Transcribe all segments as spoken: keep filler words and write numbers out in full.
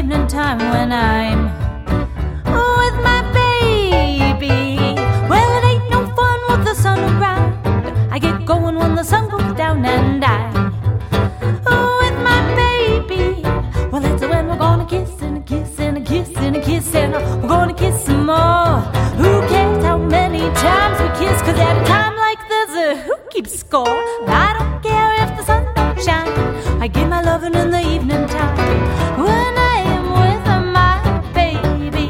evening time when I'm with my baby. Well, it ain't no fun with the sun around. I get going when the sun goes down, and I with my baby. Well, that's when we're gonna kiss and a kiss and a kiss and a kiss, and we're gonna kiss some more. Who cares how many times we kiss? 'Cause at a time like this, uh, who keeps score? I don't care if the sun don't shine. I give my loving in the evening time when I am with my baby.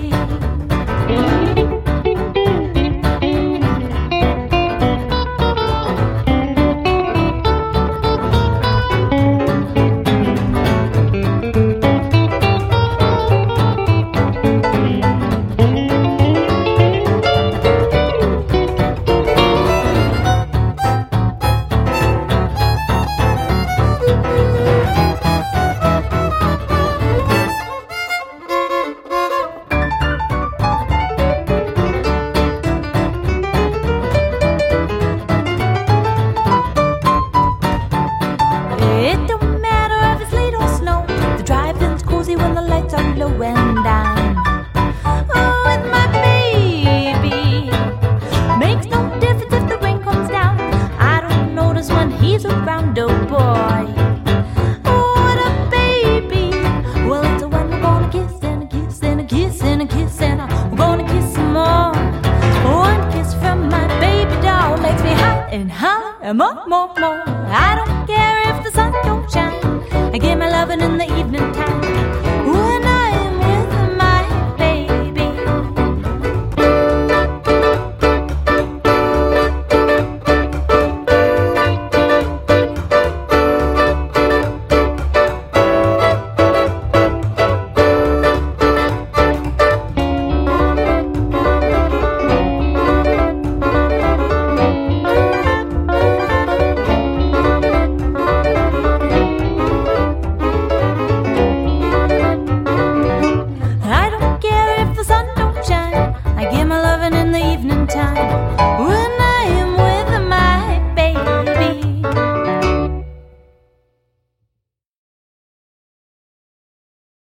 It don't matter if it's late or snow. The drive-in's cozy when the lights are low, and I'm oh, with my baby. Makes no difference if the rain comes down. I don't notice when he's around, oh boy. Oh, what a baby. Well, it's a when we're gonna kiss and a kiss and a kiss and a kiss, and a, we're gonna kiss some more. One kiss from my baby doll makes me hot and holler and more, more, more. I don't care if the sun don't shine. I give my loving in the evening time